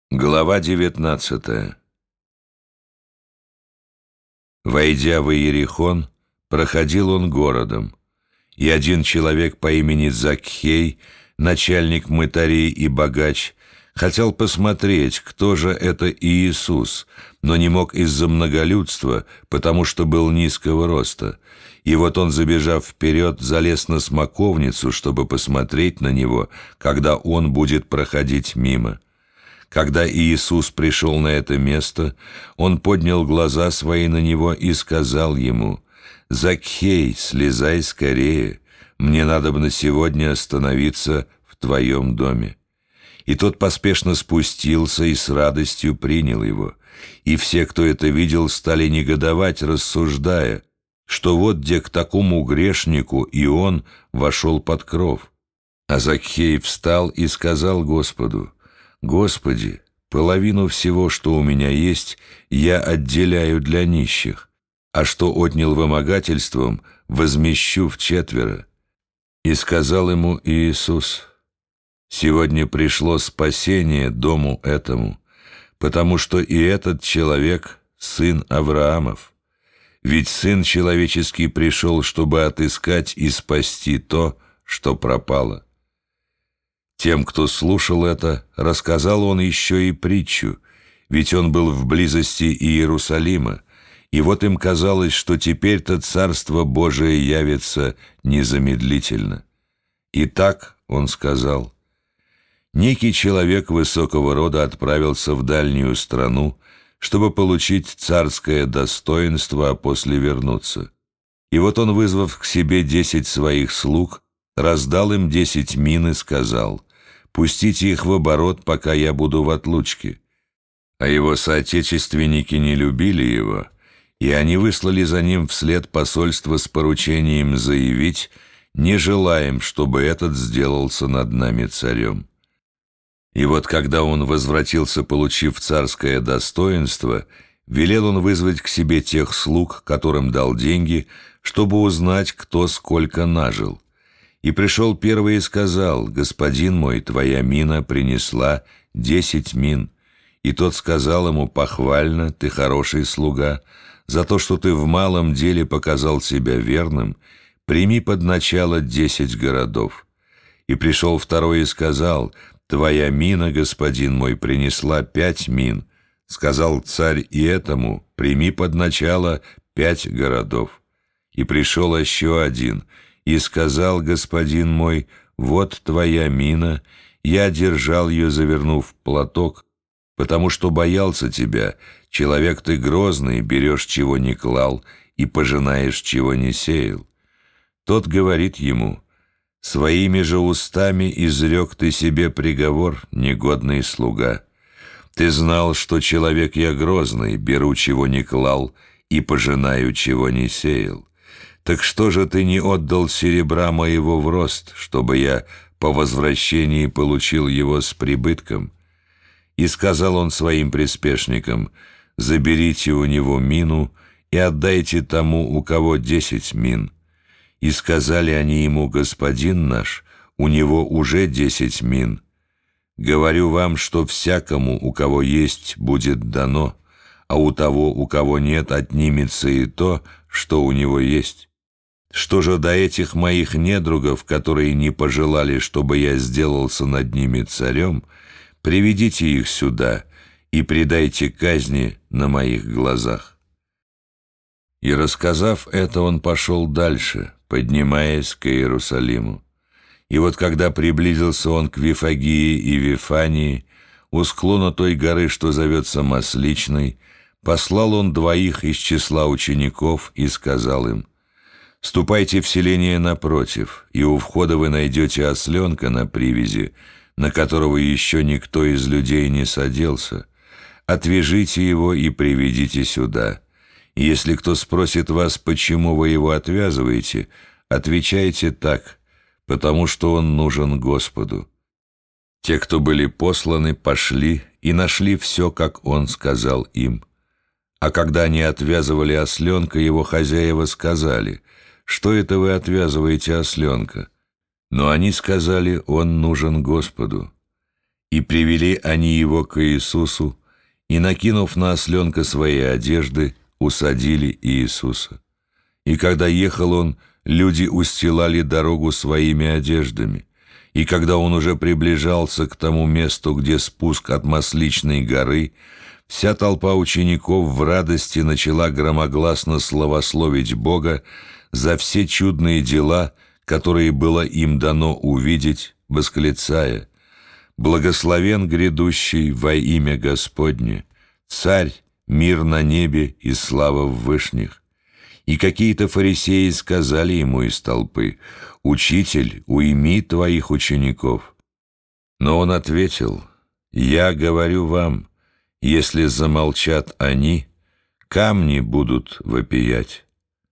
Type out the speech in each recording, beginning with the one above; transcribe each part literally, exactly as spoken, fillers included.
Глава девятнадцатая. Войдя в Иерихон, проходил он городом, и один человек по имени Закхей, начальник мытарей и богач, хотел посмотреть, кто же это Иисус, но не мог из-за многолюдства, потому что был низкого роста. И вот он, забежав вперед, залез на смоковницу, чтобы посмотреть на него, когда он будет проходить мимо. Когда Иисус пришел на это место, он поднял глаза свои на него и сказал ему: «Закхей, слезай скорее, мне надобно сегодня остановиться в твоем доме». И тот поспешно спустился и с радостью принял его. И все, кто это видел, стали негодовать, рассуждая, что вот где к такому грешнику и он вошел под кров. А Закхей встал и сказал Господу: «Господи, половину всего, что у меня есть, я отделяю для нищих, а что отнял вымогательством, возмещу вчетверо». И сказал ему Иисус: «Сегодня пришло спасение дому этому, потому что и этот человек — сын Авраамов. Ведь Сын Человеческий пришел, чтобы отыскать и спасти то, что пропало». Тем, кто слушал это, рассказал он еще и притчу, ведь он был в близости Иерусалима, и вот им казалось, что теперь-то Царство Божие явится незамедлительно. «Итак, — он сказал, — некий человек высокого рода отправился в дальнюю страну, чтобы получить царское достоинство, а после вернуться. И вот он, вызвав к себе десять своих слуг, раздал им десять мин и сказал: «Пустите их в оборот, пока я буду в отлучке». А его соотечественники не любили его, и они выслали за ним вслед посольство с поручением заявить: «Не желаем, чтобы этот сделался над нами царем». И вот когда он возвратился, получив царское достоинство, велел он вызвать к себе тех слуг, которым дал деньги, чтобы узнать, кто сколько нажил. И пришел первый и сказал: «Господин мой, твоя мина принесла десять мин». И тот сказал ему: «Похвально, ты хороший слуга, за то, что ты в малом деле показал себя верным, прими под начало десять городов». И пришел второй и сказал: «Твоя мина, господин мой, принесла пять мин». Сказал царь и этому: «Прими под начало пять городов». И пришел еще один и сказал: «Господин мой, вот твоя мина, я держал ее, завернув в платок, потому что боялся тебя, человек ты грозный, берешь, чего не клал, и пожинаешь, чего не сеял». Тот говорит ему: «Своими же устами изрек ты себе приговор, негодный слуга. Ты знал, что человек я грозный, беру, чего не клал, и пожинаю, чего не сеял. Так что же ты не отдал серебра моего в рост, чтобы я по возвращении получил его с прибытком?» И сказал он своим приспешникам: «Заберите у него мину и отдайте тому, у кого десять мин». И сказали они ему: «Господин наш, у него уже десять мин. Говорю вам, что всякому, у кого есть, будет дано, а у того, у кого нет, отнимется и то, что у него есть. Что же до этих моих недругов, которые не пожелали, чтобы я сделался над ними царем, приведите их сюда и предайте казни на моих глазах». И, рассказав это, он пошел дальше, поднимаясь к Иерусалиму. И вот когда приблизился он к Вифагии и Вифании, у склона той горы, что зовется Масличной, послал он двоих из числа учеников и сказал им: «Ступайте в селение напротив, и у входа вы найдете осленка на привязи, на которого еще никто из людей не саделся. Отвяжите его и приведите сюда. И если кто спросит вас, почему вы его отвязываете, отвечайте так: потому что он нужен Господу». Те, кто были посланы, пошли и нашли все, как он сказал им. А когда они отвязывали осленка, его хозяева сказали: «Что это вы отвязываете осленка?» Но они сказали: «Он нужен Господу». И привели они его к Иисусу, и, накинув на осленка свои одежды, усадили Иисуса. И когда ехал он, люди устилали дорогу своими одеждами. И когда он уже приближался к тому месту, где спуск от Масличной горы, вся толпа учеников в радости начала громогласно славословить Бога за все чудные дела, которые было им дано увидеть, восклицая: «Благословен грядущий во имя Господне, Царь, мир на небе и слава в вышних». И какие-то фарисеи сказали ему из толпы: «Учитель, уйми твоих учеников». Но он ответил: «Я говорю вам, если замолчат они, камни будут вопиять».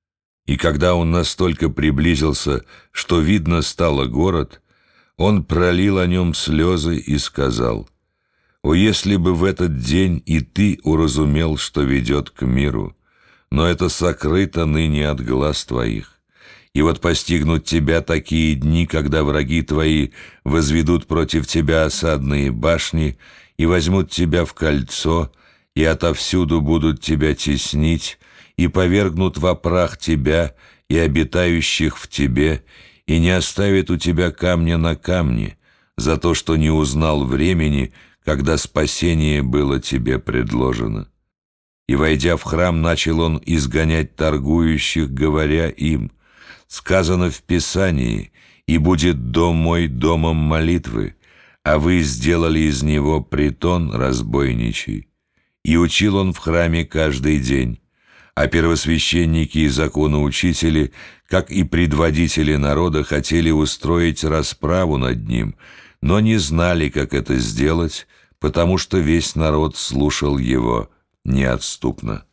И когда он настолько приблизился, что видно стало город, он пролил о нем слезы и сказал: «О, если бы в этот день и ты уразумел, что ведет к миру! Но это сокрыто ныне от глаз твоих. И вот постигнут тебя такие дни, когда враги твои возведут против тебя осадные башни и возьмут тебя в кольцо, и отовсюду будут тебя теснить, и повергнут во прах тебя и обитающих в тебе, и не оставит у тебя камня на камне, за то, что не узнал времени, когда спасение было тебе предложено». И, войдя в храм, начал он изгонять торгующих, говоря им: «Сказано в Писании: и будет дом мой домом молитвы, а вы сделали из него притон разбойничий». И учил он в храме каждый день. А первосвященники и законоучители, как и предводители народа, хотели устроить расправу над ним, но не знали, как это сделать, потому что весь народ слушал его неотступно.